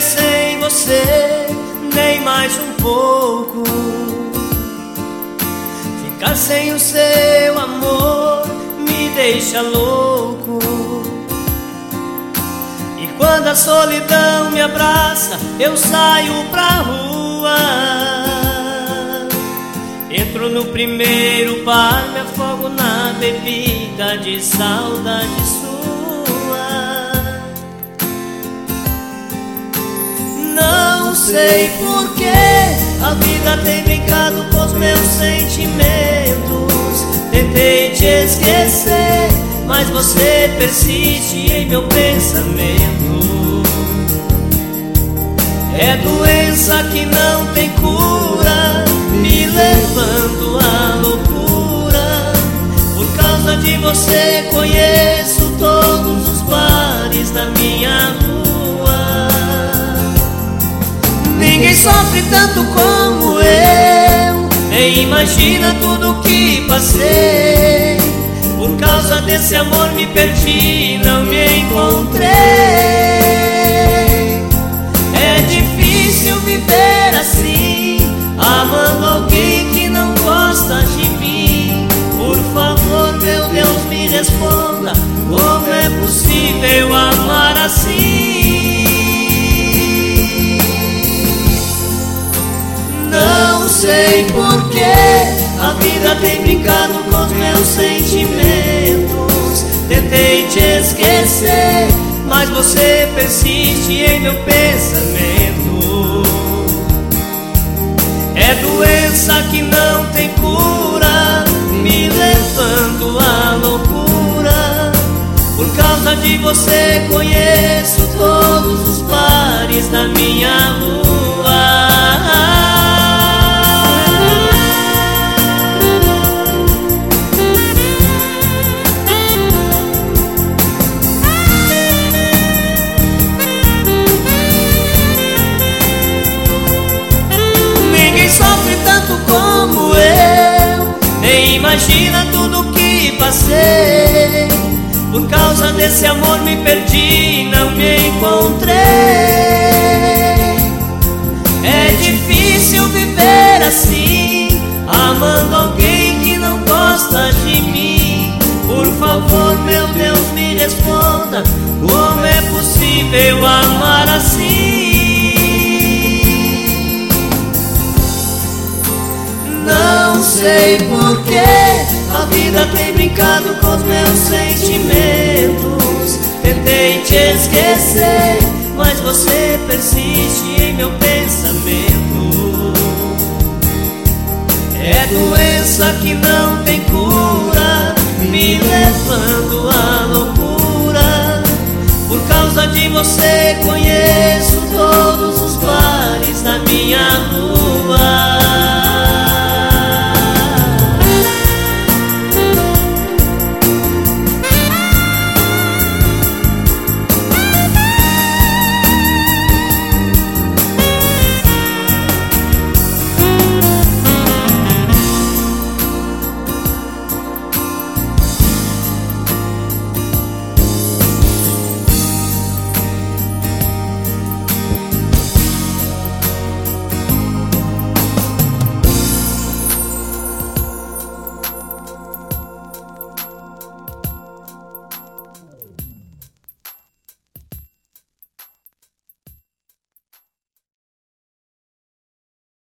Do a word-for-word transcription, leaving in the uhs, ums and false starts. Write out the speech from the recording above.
sem você, nem mais um pouco. Ficar sem o seu amor me deixa louco. E quando a solidão me abraça, eu saio pra rua. Entro no primeiro bar, me afogo na bebida de saudade sua. Não sei porquê a vida tem brincado com os meus sentimentos. Tentei te esquecer, mas você persiste em meu pensamento. É doença que não tem cura, me levando à loucura. Por causa de você conheço todos os bares da minha rua. Ninguém sofre tanto como eu, nem imagina tudo que passei. Por causa desse amor me perdi, não me encontrei. É difícil viver assim, amando alguém que não gosta de mim. Por favor, meu Deus, me responda, como é possível amar assim? Não sei porquê a vida tem brincado com os meus sentimentos. Tentei te esquecer, mas você persiste em meu pensamento. É doença que não tem cura, me levando à loucura. Por causa de você conheço todos os bares da minha rua. Como eu, nem imagina tudo que passei. Por causa desse amor me perdi, não me encontrei. É difícil viver assim, amando alguém que não gosta de mim. Por favor, meu Deus, me responda, como é possível amar assim? Não sei porquê a vida tem brincado com os meus sentimentos. Tentei te esquecer, mas você persiste em meu pensamento. É doença que não tem cura, me levando à loucura. Por causa de você conheço